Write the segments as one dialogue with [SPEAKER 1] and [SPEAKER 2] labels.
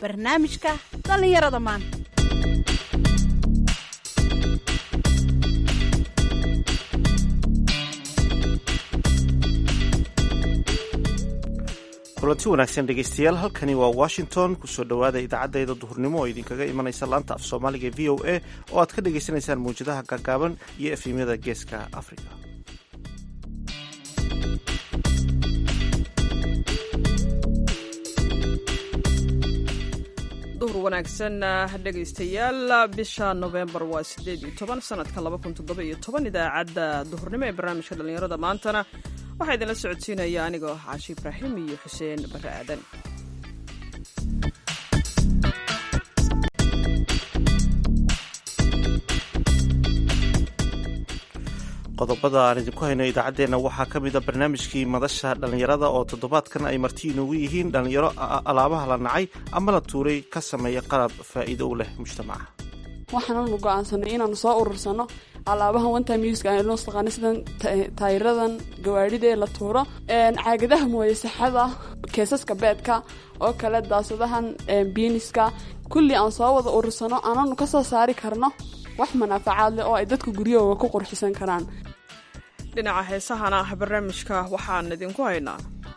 [SPEAKER 1] barnaamijka dhallinyarada maanta.
[SPEAKER 2] kulanti wanaagsan dhegaystayaal, halkani waa Washington. kusoo dhowaada idaacaddeeda duhurnimo oo idinkaga imanaysa laanta af soomaaliga v o a oo aad ka dhagaysanaysaan mawjadaha gaagaaban iyo efemyada geeska afrika.
[SPEAKER 3] duhur wanaagsan dhegaystayaal, bisha November waa 18 sanadka 2017. idaacadda duhurnimo ee barnaamijka dhallinyarada maantana waxaa idinla socodsiinaya anigoo Caashi Ibraahim iyo Xuseen Barre Aadan.
[SPEAKER 2] qodobada aan idinku hayno idaacaddeenna waxaa ka mid a barnaamijkii madasha dhallinyarada oo toddobaadkan ay marti inoogu yihiin dhallinyaro alaabaha la nacay ama la tuuray ka sameeya qalab faa'iido u leh mujtamaca.
[SPEAKER 4] waxaananu go'aansanay inaanu soo urursano alaabahan one-time use aan loo taqaano sidan taayiradan gawaadhida ee la tuuro, caagadaha mooye saxada, keesaska beedka oo kale, daasadahan biiniska, kulli aan soo wada urursano aananu ka soo saari karno wax manaafacaad leh oo ay dadku guryahooda ku qurxisan karaan.
[SPEAKER 3] dhinaca heesahana barnaamijka waxaan idinku haynaa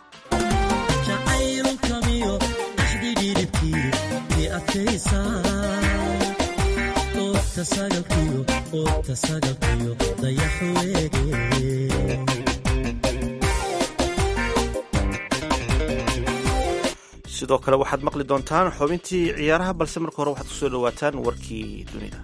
[SPEAKER 2] sidoo kale waxaad maqli doontaan xubintii ciyaaraha, balse marka hore waxaad kusoo dhawaataan warkii dunida.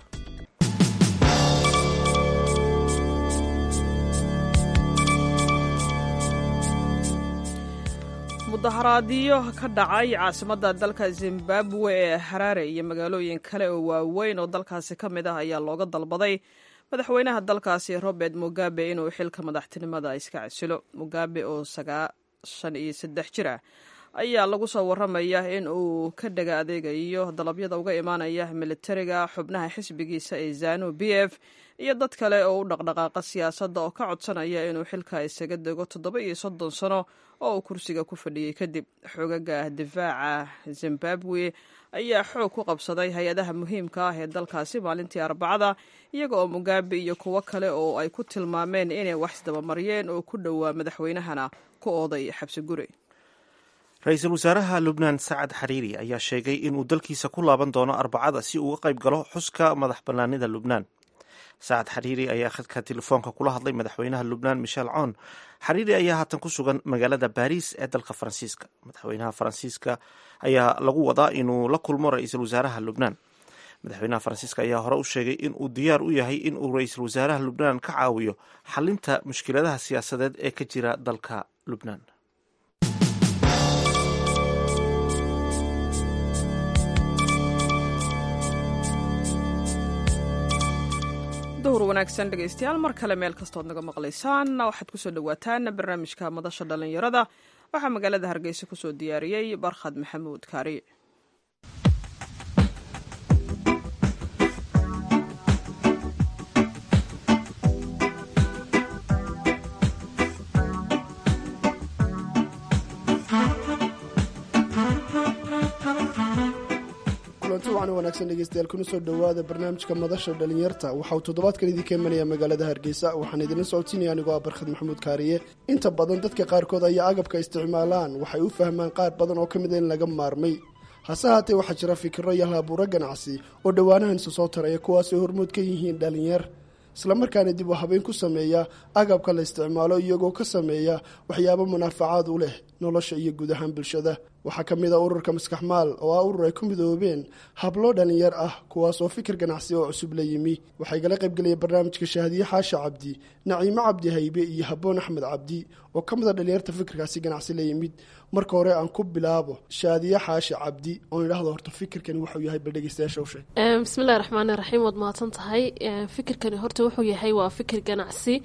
[SPEAKER 3] mudaharaadyo ka dhacay caasimadda dalka Zimbabwe ee Harare iyo magaalooyin kale oo waaweyn oo dalkaasi ka mid ah ayaa looga dalbaday madaxweynaha dalkaasi Robert Mugabe inuu xilka madaxtinimada iska casilo. Mugabe oo 93 jir ah ayaa lagu soo waramaya in uu ka dhaga adeegayo dalabyada uga imaanaya militariga, xubnaha xisbigiisa ee ZANU-PF iyo dad kale oo u dhaqdhaqaaqa siyaasadda oo ka codsanaya inuu xilka isaga dego 37 sano oo uu kursiga ku fadhiyey kadib. xogaga difaaca Zimbabwe ayaa xoog ku qabsaday hay-adaha muhiimka ah ee dalkaasi maalintii Arbacada, iyaga oo Mugabe iyo kuwo kale oo ay ku tilmaameen inay wax isdabamariyeen oo ku dhowaa madaxweynahana ku ooday xabsi guri.
[SPEAKER 2] ra-iisul wasaaraha Lubnaan Sacad Xariiri ayaa sheegay inuu dalkiisa ku laaban doono Arbacada si uu uga qayb galo xuska madax bannaanida Lubnaan. Sacad Xariiri ayaa khadka telefoonka kula hadlay madaxweynaha Lubnaan Michel Aoun. Xariiri ayaa haatan ku sugan magaalada Baariis ee dalka Faransiiska. madaxweynaha Faransiiska ayaa lagu wadaa inuu la kulmo ra-iisul wasaaraha Lubnaan. madaxweynaha Faransiiska ayaa hore u sheegay in uu diyaar u yahay in uu ra-iisul wasaaraha Lubnaan ka caawiyo xalinta mushkiladaha siyaasadeed ee ka jira dalka Lubnaan.
[SPEAKER 3] duhur wanaagsan dhegaystayaal, mar kale meel kastood naga maqlaysaan waxaad kusoo dhawaataan barnaamijka madasha dhallinyarada. waxaa magaalada Hargeysa kusoo diyaariyey Barkhad Maxamuud Kaari.
[SPEAKER 5] wanaagsan dhegeystayaal, kuna soo dhowaada barnaamijka madasha dhalinyarta. waxa uu toddobaadkan idinka imanaya magaalada Hargeysa. waxaan idinla socodsiinaya anigoo Barkhad Maxamuud Kaariye. inta badan dadka qaarkood ayaa agabka isticmaalaan waxay u fahmaan qaar badan oo ka mid a in laga maarmay. hase haatee waxaa jira fikiro iyo halabuuro ganacsi oo dhowaanahan isu soo taraya, kuwaasay hormood ka yihiin dhalinyar, islamarkaana dib u habeyn ku sameeya agabka la isticmaalo iyagoo ka sameeya waxyaabo munaafacaad u leh nolosha iyo guud ahaan bulshada. waxaa ka mid a ururka Maskaxmaal oo ah urur ay ku midoobeen hablo dhalinyar ah, kuwaas oo fikir ganacsi oo cusub la yimi. waxay gala qaybgelaya barnaamijka Shaadiye Xaashi Cabdi, Naciimo Cabdi Haybe iyo Habboon Axmed Cabdi oo ka mid a dhalinyarta fikirkaasi ganacsi la yimid. marka hore aan ku bilaabo Shaadiye Xaashi Cabdi oo idhaahdo horta fikirkani wuxuu yahay bal dhageystayaasha u sheeg.
[SPEAKER 6] bismillaahir rahmaanir rahiim. waad mahadsan tahay. fikirkani horta wuxuu yahay waa fikir ganacsi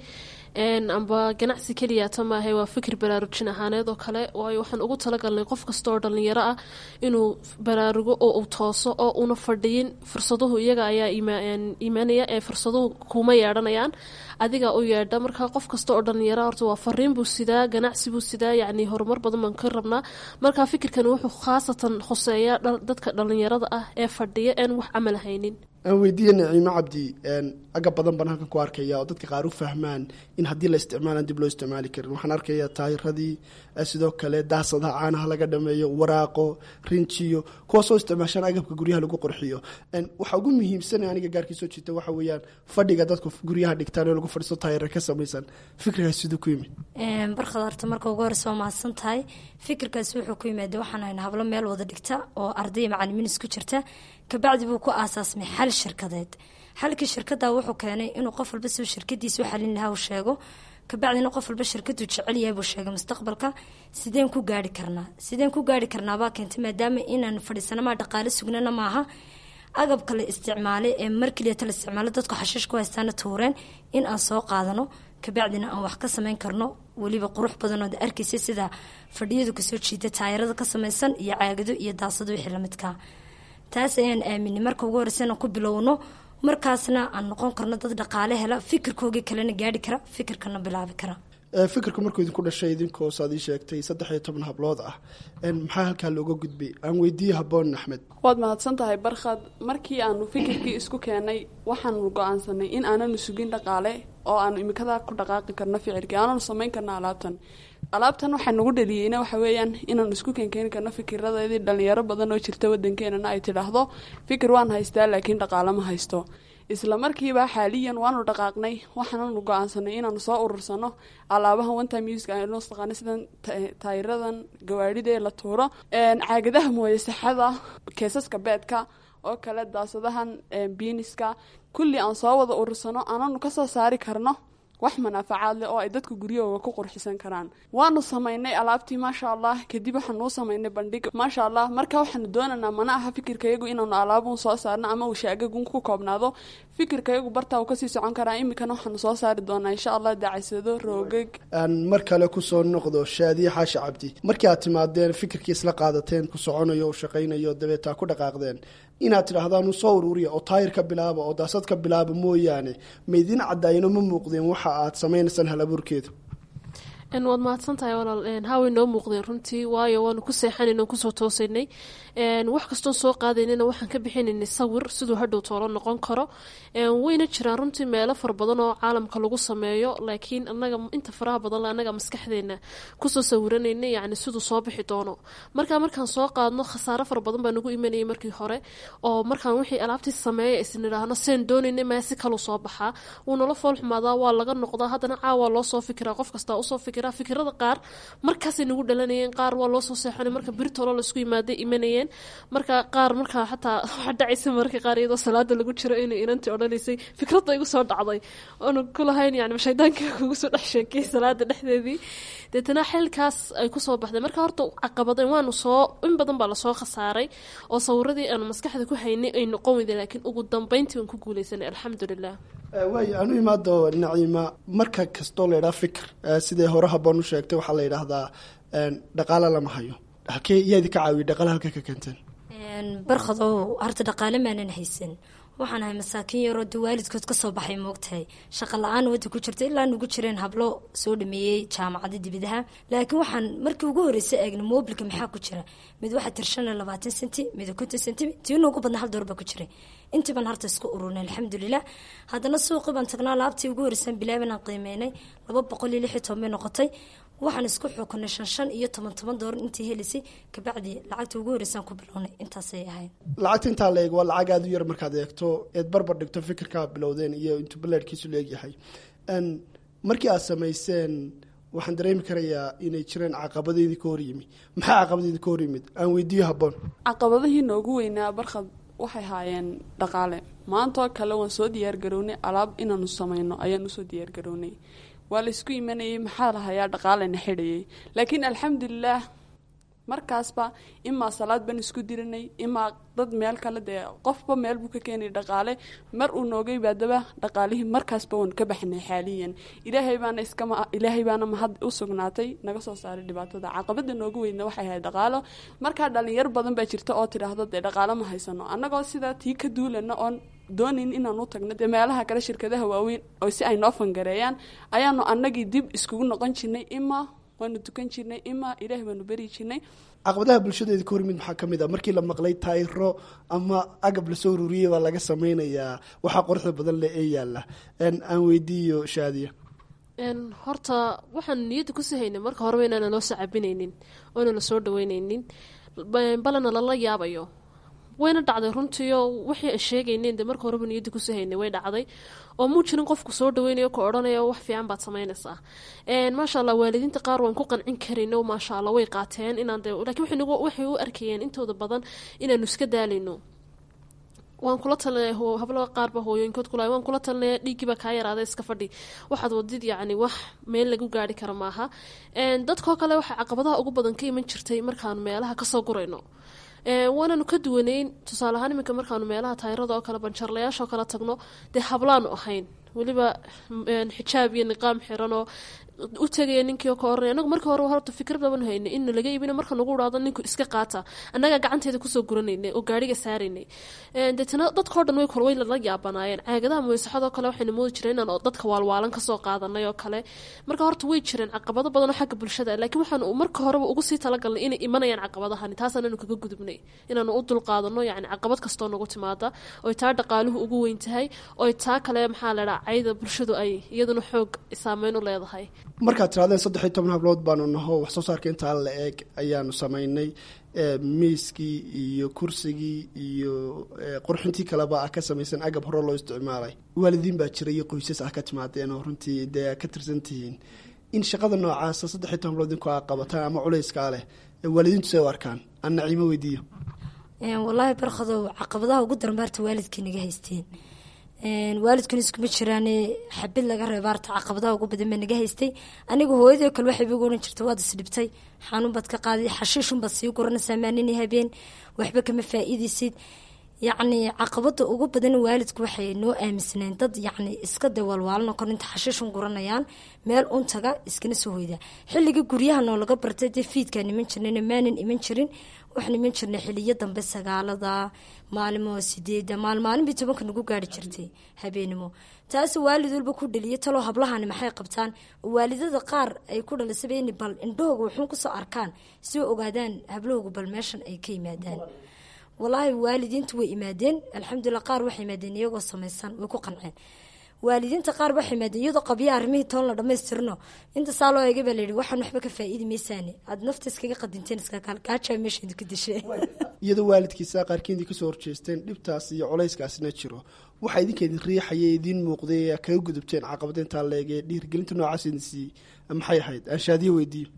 [SPEAKER 6] amba ganacsi keliyaata maahay waa fikir baraarujin ahaaneed oo kale waayo waxaan ugu talagalnay qof kasta oo dhalinyaro ah inuu baraarugo oo uu tooso oo una fadhiyin fursaduhu iyaga ayaa iimaanaya ee fursaduhu kuma yeedhanayaan adiga u yeedha marka qof kasta oo dhalinyaro horta waa fariin buu sidaa ganacsi buu sidaa yacni horumar badan baan ka rabnaa marka fikirkan wuxuu khaasatan khuseeyaa dadka dhalinyarada ah ee fadhiya aan wax camal haynin
[SPEAKER 5] aan weydiiye Naciimo Cabdi agab badan baan halkan ku arkaya oo dadka qaar u fahmaan in haddii la isticmaalaan dib loo isticmaali karin waxaan arkayaa taayiradii sidoo kale daasadaha caanaha laga dhameeyo waraaqo rinjiyo kuwaasoo isticmaashaan agabka guryaha lagu qurxiyo waxa ugu muhiimsan aniga gaarkii soo jiita waxa weeyaan fadhiga dadku guryaha dhigtaan oo lagu fadhiisto taayira ka samaysan fikirkaas siduu ku yimid
[SPEAKER 7] barkad horta marka ugu horeysa waa mahadsan tahay fikirkaas wuxuu ku yimaada waxaan haynaa hablo meel wada dhigta oo arday macalimiin isku jirta kabacdi buu ku aasaasmay xal shirkadeed xalkii shirkada wuxuu keenay inuu qof walba soo shirkadiisa u xalin lahaa uu sheego kabacdina qof walba shirkadu jecel yahay buu sheegay mustaqbalka sideen ku gaari karnaa baa keentay maadaama inaan fadhiisanama dhaqaale sugnana maaha agabka la isticmaalay ee markaliya la isticmaalo dadku xashiish ku haystaana tuureen in aan soo qaadano kabacdina aan wax ka samayn karno weliba qurux badan oo arkaysa sida fadhiyadu kasoo jiida taayirada ka samaysan iyo caagado iyo daasado wixii lamidka taas ayaan aaminay marka ugu horeysa ku bilowno markaasna aan noqon karno dad dhaqaale hela fikirkoogii kalena gaari kara fikirkana bilaabi kara
[SPEAKER 5] fikirka markuu idinku dhashay idinkoo saad ii sheegtay 13 hablood ah maxaa halkaa looga gudbay aan weydiiye Habboon Axmed
[SPEAKER 4] waad mahadsan tahay barkhad markii aanu fikirkii isku keenay waxaanu go'aansanay in aanan sugin dhaqaale oo aanu imikada ku dhaqaaqi karno ficilkii aanan samayn karno alaabtan waxaa nagu dhaliyeyna waxa weeyaan inaan isku keenkeeni karno fikiradeedii dhalinyaro badan oo jirta waddankeenana ay tidhaahdo fikir waan haystaa laakiin dhaqaale ma haysto isla markiiba xaaliyan waanu dhaqaaqnay waxaananu go'aansanay inaanu soo urursano alaabahan one time use aynu naqaan sidan taayiradan gawaarida la tuuro caagadaha mooye saxada keesaska beedka oo kale daasadahan biiniska kulli aan soo wada urursano aananu ka soo saari karno wax manaafacaad leh oo ay dadku guryahooda ku qurxisan karaan waanu samaynay alaabtii maasha Allah kadib waxaanu samaynay bandhig maasha Allah marka waxaanu doonaynaa mana aha fikirkayagu inaanu alaabun soo saarno ama uu shaagagun ku koobnaado fikirkayagu bartaa uu ka sii socon karaa imikana waxaanu soo saari doonaa insha Allah dacaysado roogag
[SPEAKER 5] mar kale ku soo noqdo Shaadiye Xaashi Cabdi markii aad timaadeen fikirkii isla qaadateen ku soconayo oo shaqaynayo dabeeta ku dhaqaaqdeen inaad tidhaahdaan soo ururiya oo taayir ka bilaabo oo daasad ka bilaabo mooyaane meedin cadayno ma muuqdeen waxa aad samaynaysan halaburkeedu
[SPEAKER 6] waad mahadsantahay walaal haway noo muuqdeen runtii waayo waanu ku seexanaynay oo kusoo toosaynay wax kastoo soo qaadaynayna waxaan ka bixinaynay sawir siduu hadhow toolo noqon karo wayna jiraan runtii meelo fara badan oo caalamka lagu sameeyo laakiin annaga inta faraha badan le annaga maskaxdeena kusoo sawiranaynay yacni siduu soo bixi doono markaan soo qaadno khasaaro fara badan baa nagu imanayay markii hore oo markaan wixii alaabtii sameeya isnidhaahno seen doonaynay maa si kaluu soo baxaa wuu nala fool xumaadaa waa laga noqdaa haddana caawa loo soo fikiraa qof kastaa usoo fikirada qaar markaasay nagu dhalanayeen qaar waa loo soo seexanay marka birtolo laisku yimaaday imanayeen marka qaar markaa xataa waxa dhacaysa marka qaar iyadoo salaada lagu jiro inay inantii odhanaysay fikradda igu soo dhacday oona ku lahayn yani shaydaanka kugu soo dhex sheekay salaada dhexdeedii deetana xilkaas ay kusoo baxday marka horta caqabadeen waanu soo in badan baa lasoo khasaaray oo sawiradii aanu maskaxda ku haynay ay noqon weyday laakiin ugu dambeyntii waan ku guuleysanay alxamdulilah
[SPEAKER 5] waay aanu imaado Naciima marka kastoo la yidhaha fikir sidee hore Habboon u sheegtay waxaa la yidhaahdaa dhaqaale lama hayo halkee iyaadi ka caawiya dhaqaale halka ka keenteen
[SPEAKER 7] barkadoo horta dhaqaale maanan haysan waxaan ahay masaakiin yaroo waalidkood ka soo baxay moogtahay shaqo la-aan wadda ku jirta ilaa nugu jireen hablo soo dhameeyey jaamacada dibadaha laakiin waxaan markii ugu horreysay eegna moobilka maxaa ku jira mid waxaa tirshana 20 senti mid 50 senti tii noogu badna $1 baa ku jiray intii baan harta isku ururnay alxamdulilah haddana suuqii baan tagnaa laabtii ugu horreysaan bilaaban aan qiimeynay $216 bay noqotay waxaan isku xukunay 5 iyo $10 intii helisay kabacdi lacagta ugu horeysaan ku bilownay intaasay ahayd
[SPEAKER 5] lacagta intaa la eego waa lacag aad u yar markaad eegto eed barbar dhigto fikirka bilowdeen iyo intuu balaadhkiisu leegyahay markii aad samayseen waxaan dareemi karayaa inay jireen caqabadeedii ka hor yimi maxaa caqabadeedii ka hor yimid aan weydiiyo Habboon
[SPEAKER 4] caqabadihii noogu weynaa barkad waxay haayeen dhaqaale maanta kale waan soo diyaar garownay alaab inaanu samayno ayaan u soo diyaar garownay waa la isku imanayay maxaa la hayaa dhaqaalena xidhayay laakiin alxamdulilah markaasba imaa salaad baan isku dirinay imaa dad meel kale dee qofba meel buu ka keenay dhaqaale mar uu nooga yimaadaba dhaqaalihii markaasba waan ka baxnay xaaliyan ilaahay baana mahad u sugnaatay naga soo saaray dhibaatada caqabada nooga weyna waxay ahayd dhaqaalo markaa dhalinyaro badan baa jirta oo tidhaahdo dee dhaqaalo ma haysano annagoo sidaa tii ka duulana oon doonayn inaan u tagno dee meelaha kale shirkadaha waaweyn oo si ay noo fangareeyaan ayaanu annagii dib iskugu noqon jirnay imaa waanu tukan jirnay imaa ilaahay baanu beri jirnay
[SPEAKER 5] caqabadaha bulshadeeda ka hormid maxaa kamid ah markii la maqlay taayiro ama agab lasoo ururiyey baa laga sameynayaa waxaa quruxda badan leh ee yaala aan weydiiyo shaadiya
[SPEAKER 6] horta waxaan niyadda ku sahaynay marka horeba inaana loo sacabinaynin oona la soo dhaweynaynin balena lala yaabayo wayna dhacday runtiio wixii a sheegayneen de marka horeba niyadda ku sahaynay way dhacday oo muu jirin qofku soo dhaweynayo ka odhanaya wax fiican baad samaynaysaa maasha allah waalidiinta qaar waan ku qancin karayno maasha allah way qaateen inaan de lakiin waxay u arkayeen intooda badan inaanu iska daalayno waan kula talinaya hablo qaarba hooyooyinkood kula waan kula talinaya dhiiggiibaa kaa yaraada iska fadhi waxaad wadid yacni wax meel lagu gaari kara maaha dadkoo kale waxaa caqabadaha ugu badan ka iman jirtay markaanu meelaha kasoo gurayno waanaanu ka duwaneyn tusaale ahaan iminka markaanu meelaha taayirada oo kale banjarlayaasha oo kale tagno dee hablaanu ahayn weliba xijaab iyo niqaam xiran oo u tegaya ninkii ka oranay anagu markii hore horta fikrad baban haynay in laga iibina marka nagu dhaado ninku iska qaata annaga gacanteeda kusoo guranaynay oo gaariga saaraynay deetana dadkao dhan way la yaabanaayeen caagadaha muwasaxadoo kale waxayna moodi jireen inaan dadka waalwaalan kasoo qaadanay oo kale marka horta way jireen caqabado badan oo xagga bulshada laakiin waxaan marka horeba ugu sii talagalnay inay imanayaan caqabadahani taasaananu kaga gudubnay inaanu u dulqaadano yacni caqabad kastoo nagu timaada oy taa dhaqaaluhu ugu weyn tahay oy taa kale maxaa la dhaha cayda bulshadu ay iyaduna xoog saameyn u leedahay
[SPEAKER 5] markaad tirahdeen 13 hablood baanu naho wax soo saarka intaa la eeg ayaanu samaynay miiskii iyo kursigii iyo qurxintii kaleba ah ka samaysan agab hore loo isticmaalay waalidiin baa jira iyo qoysas ah ka timaadeen oo runtii dee ka tirsan tihiin in shaqada noocaasa 13 hablood inku aa qabataan ama culayskaa leh waalidiintu say u arkaan aan naciimo weydiiyo
[SPEAKER 7] wallaahi barkadow caqabadaha ugu daran baarta waalidkii naga haysteen waalidkuna iskuma jiraan xabid laga reebaarta caqabadaha ugu badan baa naga haystay aniga hooyadoo kale waxay igu oran jirta waad isdhibtay xanuun baad ka qaaday xashiishun baad sii guranaysaa maanin habeen waxba kama faa'iidaysid yacni caqabada ugu badan waalidku waxay noo aaminsaneen dad yacni iska dawalwaalan oo kale inta xashiishun guranayaan meel untaga iskana soo hoyda xilliga guryaha noo laga bartay dee fiidkaa niman jirnayna maanan iman jirin waxaan iman jirnay xiliyo dambe 9 maalimo 8 maalmaalinbii 10 nagu gaari jirtay habeenimo taas waalid walba ku dhaliyo talo hablahani maxay qabtaan waalidada qaar ay ku dhalisay in bal indhooga wuxuu ku soo arkaan si ogaadaan habloogu bal meeshan ay ka yimaadaan wallaahi waalidiintu way imaadeen alxamdulillah qaar waxay imaadeen iyagoo samaysan way ku qanceen waalidiinta qaar waxay imaadeen iyadoo qabiya arrimihii toon la dhammaystirno inta saa loo eegay baa la yidhi waxaan waxba ka faa'iidi maysaane aada nafta iskaga qadinteen iska kaalgaajaa meesha idinku dishay
[SPEAKER 5] iyadoo waalidkiisa qaarkiin ka soo horjeesteen dhibtaas iyo culayskaasina jiro waxaa idinka idin riixaya idin muuqday kaga gudubteen caqabada intaa leegee dhiirgelinta noocaas idin siiyey maxay ahayd aan shaadiyo weydiiyo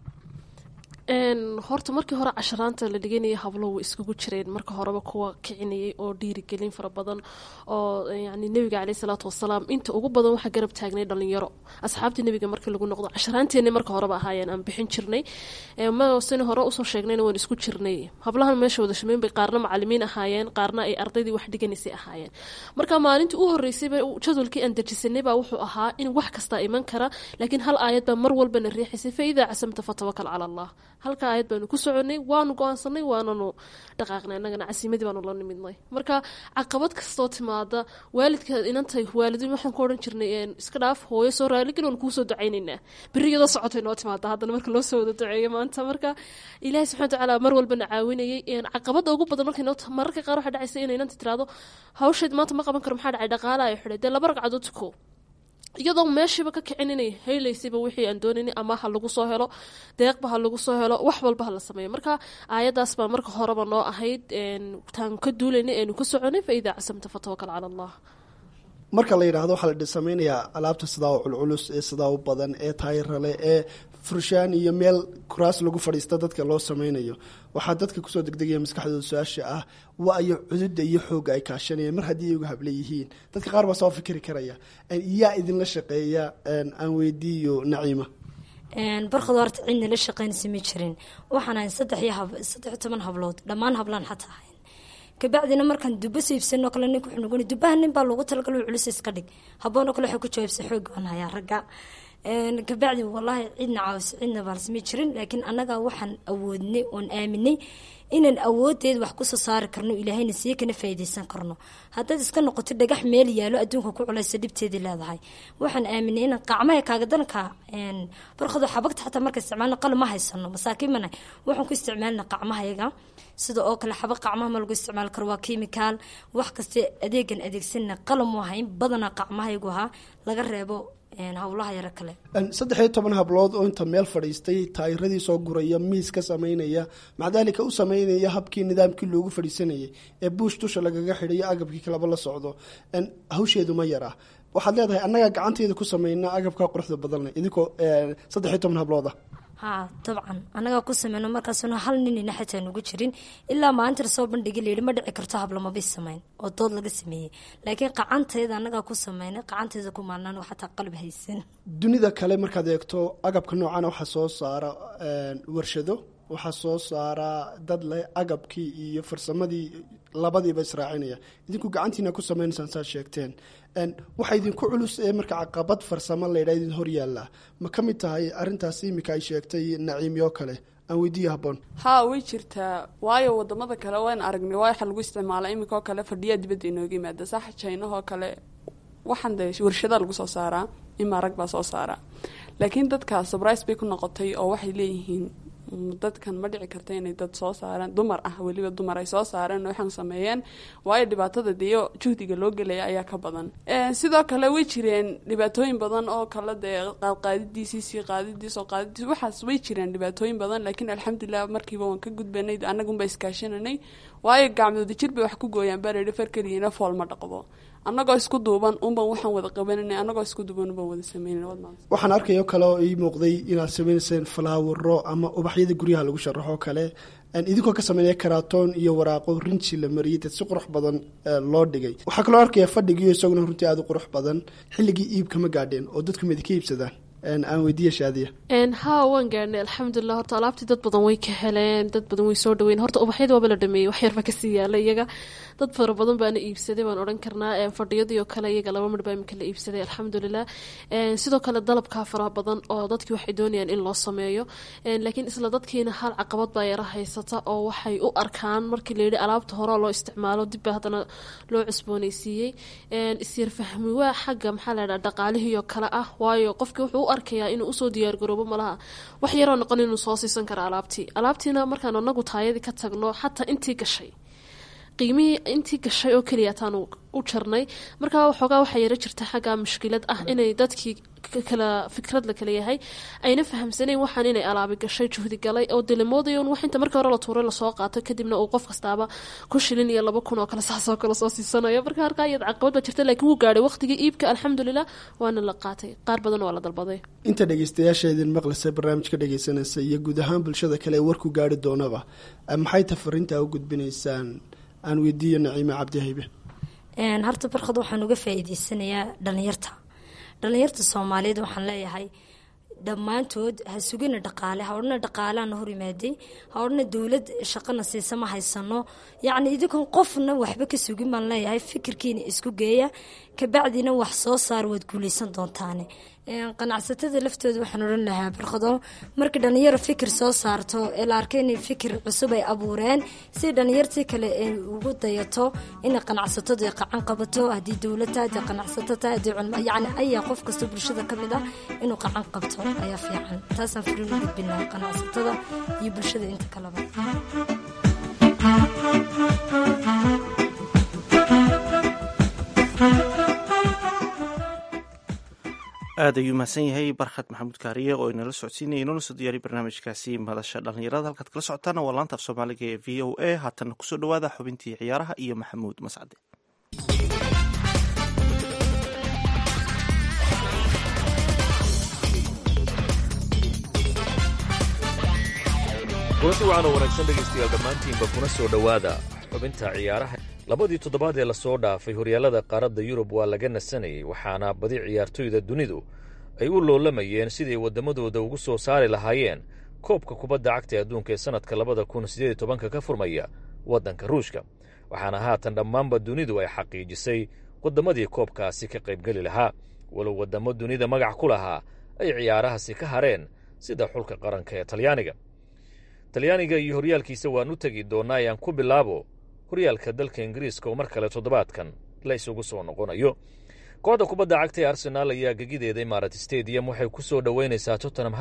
[SPEAKER 6] horta markii hore casharaanta la dhiganayay hablo way iskugu jireen marka horeba kuwa kicinayay oo dhiirigelin fara badan oo yani nebiga caleyhi salaatu wasalaam inta ugu badan waxaa garab taagnay dhalinyaro asxaabtii nebiga markii lagu noqdo casharaanteena marka horeba ahaayeen aan bixin jirnay masina hore usoo sheegnayna waan isku jirnay hablahan meesha wada shumeyn bay qaarna macalimiin ahaayeen qaarna ay ardaydii wax dhiganaysay ahaayeen marka maalintii u horeysayba jadwalkii aan dejisanay baa wuxuu ahaa in wax kastaa iman kara laakiin hal aayad baa mar walbana riixaysay fa idaa casamta fatawakal cala allah halka aayad baanu ku soconay waanu go-aansanay waananu dhaqaaqnay annagana casiimadii baanu la nimidnay marka caqabad kastoo timaada waalidka inantay waalidiin waxaan ku odhan jirnay iska dhaaf hooyo soo raaligin waan kuusoo ducaynaynaa beri iyadoo socotay noo timaada haddana marka loo soo wada duceeyo maanta marka ilaahay subxana watacaala mar walbana caawinayay caqabada ugu badan mararka qaar waxaa dhacaysa inay inanta tiraado hawsheed maanta ma qaban karo maxaa dhacay dhaqaala ay xidhay dee 2 ragcadood tuko iyadoo meeshiiba ka kicin inay heylaysayba wixii aan doonaynay ama ha lagu soo helo deeqba ha lagu soo helo wax walba ha la sameeyo marka aayadaas baa marka horeba noo ahayd taan ka duulaynay aynu ku soconay fa idaa casamta fatawakal cala allah
[SPEAKER 5] marka la yidhaahdo waxaa la samaynayaa alaabta sidaa u culculus ee sidaa u badan ee taayirale ee furshaan iyo meel kuraas lagu fadhiista dadka loo samaynayo waxaa dadka kusoo degdegaya maskaxdooda su-aasha ah waayo cududa iyo xooga ay kaashanayaan mar haddii iyagu habla yihiin dadka qaar baa soo fikri karaya yaa idinla shaqeeya aan weydiiyo naciima
[SPEAKER 7] barkad horta cidna la shaqaynaysa ma jirin waxaan ahayn 13 hablood dhammaan hablaan xataa ahayn kabacdina markaan duba siibsano kale nin ku xunugani dubaha nin baa loogu talagalay culus iska dhig haboona kale waxa ku jawaabsay xoog aan hayaa ragga kabacdi wallahi cidna caawis cidna baalsmi jirin laakiin anaga waxaan awoodnay oon aaminay inaan awoodeed wax ku soo saari karno ilaahayna sii kana faa'iideysan karno haddaad iska noqoto dhagax meel yaalo adduunka ku culaysa dhibteedii leedahay waxaan aaminay inaan qacmaha kaaga danka barkado xabagta xataa marka isticmaalna qalab ma haysano masaakiimana waxaan ku isticmaalna qacmahayaga sida oo kale xabaq qacmaha ma lagu isticmaal karo waa chemical wax kasta adeegan adeegsanna qalab ma hayn badana qacmahayagu ha laga reebo hawlaha yara kale
[SPEAKER 5] 13 hablood oo inta meel fadhiistay taayiradii soo guraya miis ka sameynaya macdaalika u sameynaya habkii nidaamkii loogu fadhiisanayay ee buush tusha lagaga xidhay agabkii kalaba la socdo hawsheedu ma yara waxaad leedahay annaga gacanteeda ku sameynaa agabka quruxda badan idinkoo 13 hablooda
[SPEAKER 7] ها طبعا أنا قاعد قسم إنه ما كسرنا هل نني نحتى نوجرين إلا ما أنت رسول بندقي لي ما دعي كرتها بلا ما بيسمين وطول لقسمي لكن قعنت هذا أنا قاعد قسم إنه قعنت إذا كم معنا وحتى قلب هيسن
[SPEAKER 5] دني ذا كلام مركز يكتو أجاب كنوع أنا وحساس صار ورشده وحساس صار ضد أجاب كي يفرسما دي labadii ba israacinaya idinku gacantiina ku sameynaysan saa sheegteen waxa idinku culus ee marka caqabad farsamo leeyahay hor yaala ma kamid tahay arintaasi imika ay sheegtay naciimiyo kale aan weydiiyo haboon
[SPEAKER 4] way jirtaa waayo wadamada kale waan aragnay waxa lagu isticmaalaa imika kale fadhiya dibadda inooga yimaada sax China kale waxaan warshada lagu soo saaraa imarag baa soo saaraa laakiin dadka surprise bay ku noqotay oo waxay leeyihiin dadkan ma dhici karta inay dad soo saaraan dumar ah waliba dumar ay soo saaraan waxaan sameeyeen waayo dhibaatada diyo juhdiga loo galay ayaa ka badan sidoo kale way jireen dhibaatooyin badan oo kala qaadidiisii waxaas way jireen dhibaatooyin badan laakiin alxamdulillah markiiba waan ka gudbanay anagu ba iskaashananay waayo gacmooda jir bay wax ku gooyaan bareeri farkaliina fool ma dhaqdo annagoo isku duuban unban waxaan wada qabananay annagoo isku duuban unban wada sameynay
[SPEAKER 5] waxaan arkayo kale oo ii muuqday inaad sameyseen flower ama ubaxyada guryaha lagu sharaxo kale idinkoo ka sameeyay karatoon iyo waraaqo rinji la mariyay si qurux badan loo dhigay waxa kale oo arkaya fadhigiyo isaguna runtii aad u qurux badan xilligii iibka ma gaadheen oo dadku mid ka iibsadaan aan weydiiyo shaadiya
[SPEAKER 6] ها waan gaarnay alxamdulilah horta alaabtii dad badan way ka heleen dad badan way soo dhaweyn horta ubaxyada waa la dhameeyay wax yar ba ka sii yaala iyaga dad fara badan baan iibsaday baan oran karnaa fadhiyadii oo kale iyaga laba mar baan kala iibsaday alxamdulilah sidoo kale dalabka faraha badan oo dadkii waxay doonayaan in loo sameeyo laakiin isla dadkiina hal caqabad baa yara haysata oo waxay u arkaan markii la yiri alaabta hore loo isticmaalo dib baa hadana loo cusboonaysiiyay isir fahmi waa xagga maxaa la yiraahdaa dhaqaalihii oo kale ah waayo qofkii wuxuu arkaya inuu u soo diyaar garoobo malaha wax yar oo noqon inuu soo siisan karo alaabtiina markaan anagu taayadii ka tagno xataa intii gashay qiimihii intii gashay oo kaliya taan u jarnay markaa waxoogaa waxaa yara jirta xagga mushkilad ah inay dadkii kala fikrad la kala yahay ayna fahamsaneen waxaan inay alaabi gashay juhdi galay oo dilimoodayo wax inta markii hore la tuuray la soo qaato kadibna uu qof kastaaba ku shilin iyo 2,000 oo kale saasoo kale soo siisanayo markaa halka ayad caqabad ba jirta laakiin wuu gaaray waqtigii iibka alxamdulillah waana la qaatay qaar badan waa la dalbaday
[SPEAKER 5] inta dhageystayaasheedin maqlaysa barnaamijka dhageysanaysa iyo guud ahaan bulshada kale warku gaari doonaba maxay tafarinta u gudbinaysaan aan weydiiyo naciime cabdi haybe
[SPEAKER 7] horta barkad waxaan uga faa'iideysanayaa dhalinyarta Soomaaliyeed waxaan leeyahay dhammaantood ha sugina dhaqaale ha orna dhaqaalaana hor yimaadey ha orna dawlad shaqana siisa ma haysano yacni idinkan qofna waxba ka sugin baan leeyahay fikirkiina isku geeya kabacdina wax soo saar waad guuleysan doontaane qanacsatada laftooda waxaan oran lahaa barkado marka dhalinyaro fikir soo saarto ee la arkay inay fikir cusub ay abuureen si dhalinyartii kale ay ugu dayato inay qanacsatadu ay qacan qabato haddii dowladda haddii qanacsatada haddii culmo yacni ayaa qof kasta bulshada ka mid ah inuu qacan qabto ayaa fiican taasaan firin u gudbinaa qanacsatada iyo bulshada inta kaleba
[SPEAKER 2] aad ayuu mahadsan yahay barkhad maxamuud kaariye oo inala socodsiinaya inoola soo diyaariy barnaamijkaasi madasha dhallinyarada halkaad kala socotaana waa laanta af soomaaliga ee v o a haatanna kusoo dhawaada xubintii ciyaaraha iyo maxamuud mascade
[SPEAKER 8] kulanti waxaana wanaagsan dhegaystayaal dhammaantiinba kuna soo dhowaada xubinta ciyaaraha labadii toddobaad ee lasoo dhaafay horyaalada qaaradda yurub waa laga nasanayay waxaana badi ciyaartoyda dunidu ay u loolamayeen siday waddamadooda ugu soo saari lahaayeen koobka kubadda cagta ee adduunka ee sannadka 2018 ka furmaya waddanka ruushka, waxaana haatan dhammaanba dunidu ay xaqiijisay waddamadii koobkaasi ka qaybgeli lahaa, walow waddamo dunida magac ku lahaa ay ciyaarahaasi ka hareen sida xulka qaranka ee talyaaniga iyo horyaalkiisa waan u tegi doonnaa ayaan ku bilaabo horyaalka dalka ingiriiska oo mar kale toddobaadkan la isugu soo noqonayo. kooxda kubadda cagta ee arsenaal ayaa gegideeda imarat stadium waxay ku soo dhoweynaysaa tottenham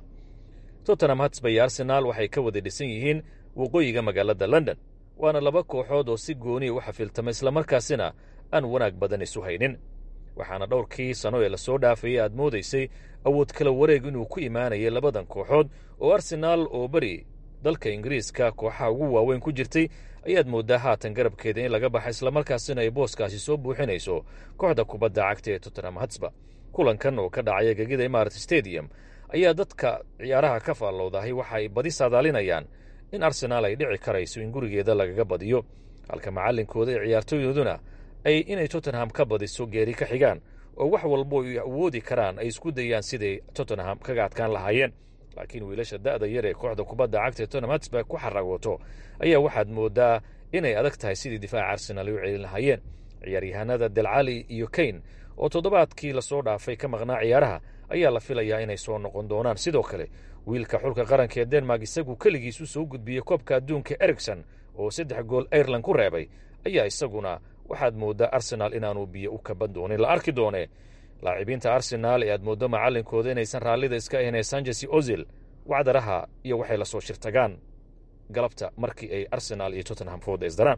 [SPEAKER 8] hotspur iyo arsenaal waxay ka wada dhisan yihiin waqooyiga magaalada london, waana laba kooxood oo si gooniya u xafiltama islamarkaasina aan wanaag badan isu haynin, waxaana dhowrkii sano ee lasoo dhaafayay aad moodaysay awood kala wareeg inuu ku imaanayay labadan kooxood oo arsenaal oo beri dalka ingiriiska kooxaha ugu waaweyn ku jirtay ayaad mooddaa haatan garabkeeda in laga baxa islamarkaasina ay booskaasi soo buuxinayso kooxda kubadda cagta ee tottenham hotspur. kulankan oo ka dhacaya gegida imarat stadium ayaa dadka ciyaaraha ka faallowdahay waxa ay badi saadaalinayaan in arsenaal ay dhici karayso in gurigeeda lagaga badiyo, halka macallinkooda ee ciyaartooydooduna ay inay tottenham ka badiso geeri ka xigaan oo wax walbo ay awoodi karaan ay isku dayaan siday tottenham kaga adkaan lahaayeen. laakiin wiilasha da'da yar ee kooxda kubadda cagta ee tottenham hotspur ku xaragooto ayaa waxaad mooddaa inay adag tahay sidii difaaca arsenaal ay u celin lahaayeen. ciyaaryahanada delcali iyo kane oo toddobaadkii lasoo dhaafay ka maqnaa ciyaaraha ayaa la filayaa inay soo noqon doonaan. sidoo kale wiilka xulka qaranka ee denmark isagu keligiis u soo gudbiyey koobka adduunka ericson oo 3 gool ireland ku reebay ayaa isaguna waxaad mooddaa arsenaal inaanu biyo u kaban doonin. la arki doone laacibiinta arsenaal ee aad mooddo macallinkooda inaysan raallida iska ahayn ee sanchez ozil wacdaraha iyo waxay la soo shirtagaan galabta markii ay arsenaal iyo tottenham fooda isdaraan.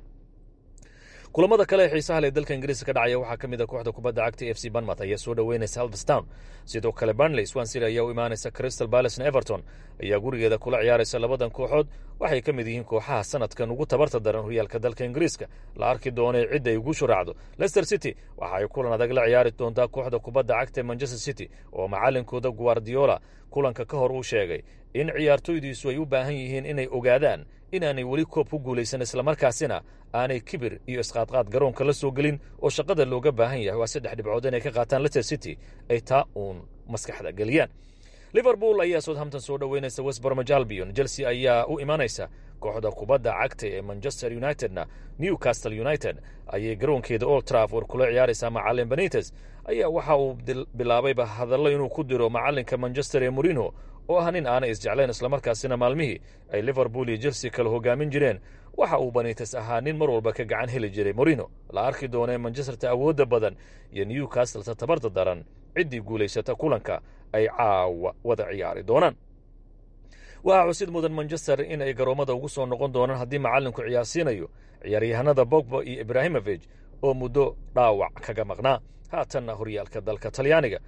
[SPEAKER 8] kulamada kale ee xiisaha leh dalka ingiriiska ka dhacaya waxaa ka mid a kooxda kubadda cagta e f c banmouth ayaa soo dhoweynaysa halverstown, sidoo kale burnley swansea ayaa u imaanaysa crystal palacena everton ayaa gurigeeda kula ciyaaraysa. labadan kooxood waxay ka mid yihiin kooxaha sanadkan ugu tabarta daran horyaalka dalka ingiriiska. la arki doonay cidda ay ugu shuraacdo. leicester city waxa ay kulan adag la ciyaari doontaa kooxda kubadda cagta ee manchester city oo macallinkooda guardiola kulanka ka hor uu sheegay in ciyaartooydiisu ay u baahan yihiin inay ogaadaan inaanay weli koob ku guulaysan islamarkaasina aanay kibir iyo isqaadqaad garoonka la soo gelin oo shaqada looga baahan yahay waa 3 dhibcood inay ka qaataan leicester city ay taa uun maskaxda geliyaan. liverpool ayaa southampton soo dhoweynaysa west bromwich albion, chelsea ayaa u imaanaysa kooxda kubadda cagta ee manchester unitedna newcastle united ayay garoonkeeda old trafford kula ciyaaraysaa. macallin benitez ayaa waxa uu bilaabayba hadallo inuu ku diro macallinka manchester ee mourinho oo ah nin aanay isjeclayn islamarkaasina maalmihii ay liverpool iyo chelsea kala hogaamin jireen waxa uu benitez ahaa nin mar walba ka gacan heli jiray mourinho. la arki doonee manchesterta awoodda badan iyo newcastleta tabarta daran ciddii guulaysata kulanka ay caawa wada ciyaari doonaan. waxaa xusid mudan manchester in ay garoommada ugu soo noqon doonaan haddii macallinku ciyaarsiinayo ciyaaryahanada bogba iyo ibrahimovic oo muddo dhaawac kaga maqnaa. haatanna horyaalka dalka talyaaniga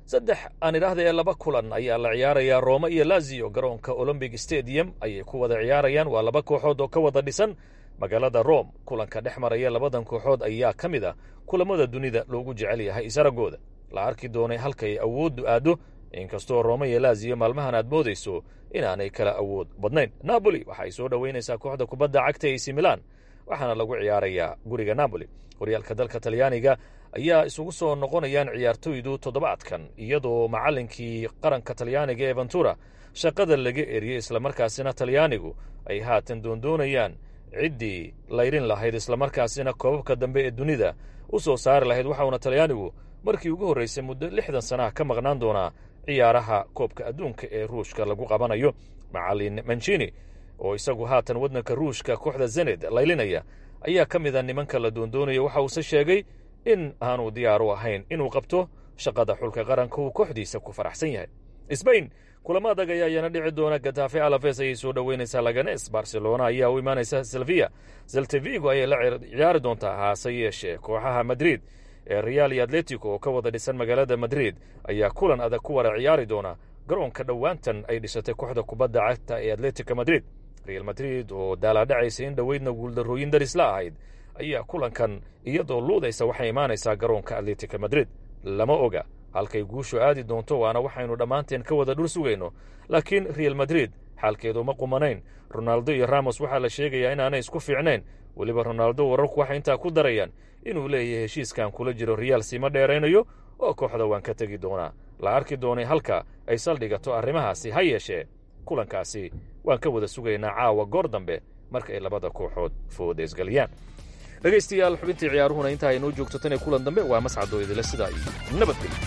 [SPEAKER 8] 2 kulan ayaa la ciyaarayaa. roma iyo lazio garoonka olombic stadium ayay ku wada ciyaarayaan. waa 2 kooxood oo ka wada dhisan magaalada rome. kulanka dhex maraya labadan kooxood ayaa ka mid ah kulamada dunida loogu jecel yahay isaragooda. la arki doonay halkay awooddu aaddo, inkastoo roma iyo lazio maalmahan aad moodayso inaanay kala awood badnayn. napoli waxa ay soo dhoweynaysaa kooxda kubadda cagta AC milan waxaana lagu ciyaarayaa guriga napoli. horyaalka dalka talyaaniga ayaa isugu soo noqonayaan ciyaartooydu toddobaadkan iyadoo macallinkii qaranka talyaaniga ee ventura shaqada laga eriyey islamarkaasina talyaanigu ay haatan doondoonayaan ciddii layrin lahayd islamarkaasina koobabka dambe ee dunida u soo saari lahayd. waxauna talyaanigu markii ugu horraysay muddo 60 sanaha ka maqnaan doonaa ciyaaraha koobka adduunka ee ruushka lagu qabanayo. macallin mancini oo isagu haatan waddanka ruushka kooxda zened laylinaya ayaa ka mid a nimanka la doondoonaya. waxa uuse sheegay in aanu diyaar u ahayn inuu qabto shaqada xulka qaranka uu kooxdiisa ku faraxsan yahay. sbain kulamo adag ayaa iyana dhici doona. gatafe alaves ayay soo dhoweynaysaa laganes. barcelona ayaa u imaanaysa selvia. zeltevigo ayay la ciyaari doontaa. haase yeeshee kooxaha madrid ee real iyo atletico oo ka wada dhisan magaalada madrid ayaa kulan adag ku wada ciyaari doona garoonka dhowaantan ay dhisatay kooxda kubadda cagta ee atletica madrid. real madrid oo daalaadhacaysa in dhoweydna guuldarrooyin darisla ahayd ayaa kulankan iyadoo luudaysa waxay imaanaysaa garoonka atletica madrid. lama oga halkay guushu aadi doonto waana waxaynu dhammaanteen ka wada dhul sugayno, laakiin real madrid xaalkeedu ma qumanayn. ronaldo iyo ramos waxaa la sheegayaa inaanay isku fiicnayn. weliba ronaldo wararku waxay intaa ku darayaan inuu leeyahay heshiiskan kula jiro real sima dheeraynayo oo kooxda waan ka tegi doonaa. la arki doonay halka ay saldhigato arrimahaasi ha yeeshee kulankaasi waan ka wada sugaynaa caawa goor dambe marka ay labada kooxood foodeysgaliyaan dhegaystayaal xubintii ciyaaruhuna intaa ay noo joogto tan ee kulan dambe waa mascadoo idile sidaa iyo nabadgelyo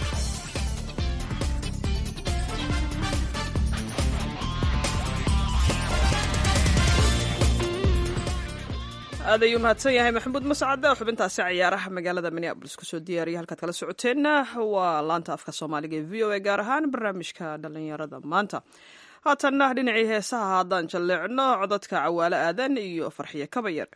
[SPEAKER 3] aad ayuu mahadsan yahay maxamuud mascade oo xubintaasi ciyaaraha magaalada minneabolis kusoo diyaariya halkaad kala socoteenna waa laanta afka soomaaliga ee v o a gaar ahaan barnaamijka dhallinyarada maanta haatanna dhinacii heesaha haddaan jalleecno codadka cawaale aadan iyo farxiyo kabayar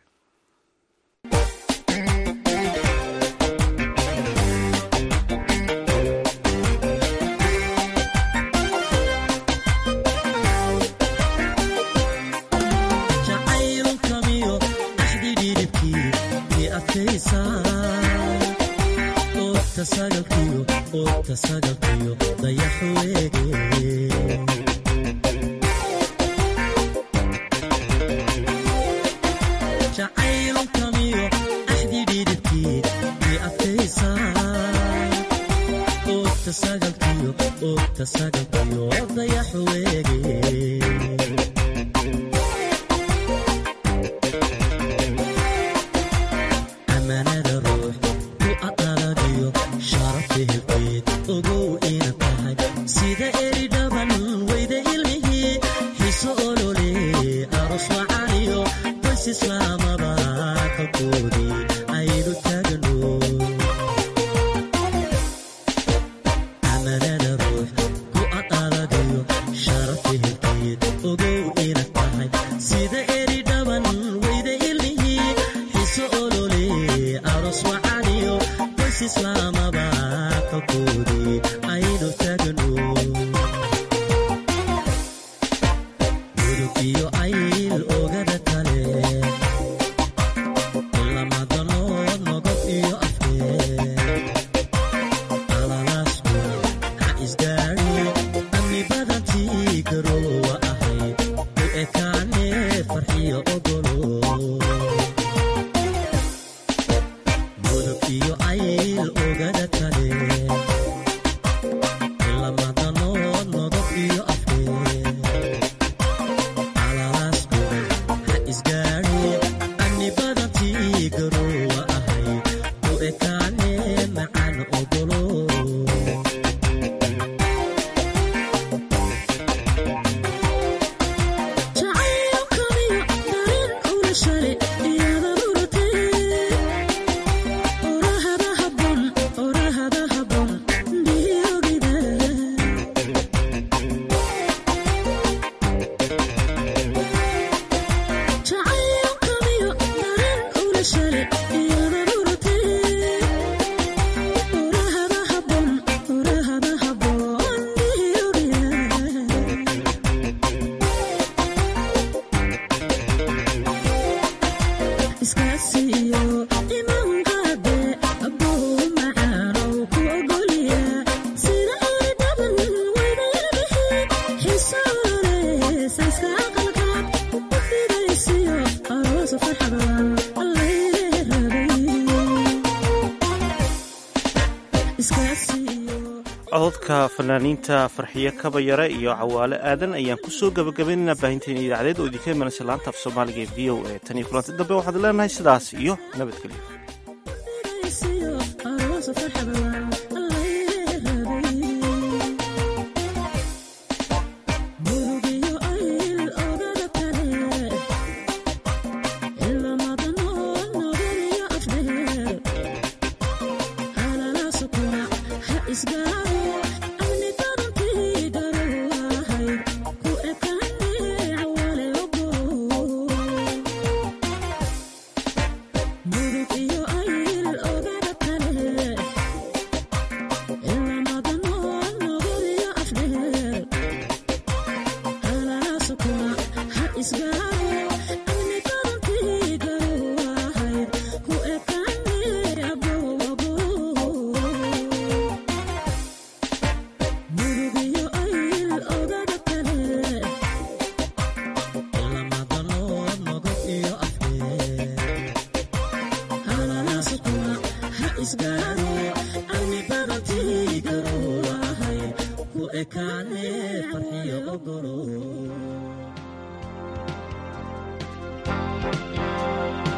[SPEAKER 9] tasagalkiyo dayaxweege jacaylkamiyo axdi dhidibkii i adkaysaa tasagalkiyo dayaxweege
[SPEAKER 2] cododka fanaaniinta farxiyo kabayare iyo cawaale aadan ayaan ku soo gabagabaynaynaa baahinteena idaacadeed oo idinka imanaysa laanta af soomaaliga ee v o a tan iyo kulanti dambe waxaad leenahay sidaas iyo nabadgelyo
[SPEAKER 9] Murug iyo ekaane farxiyo ogolo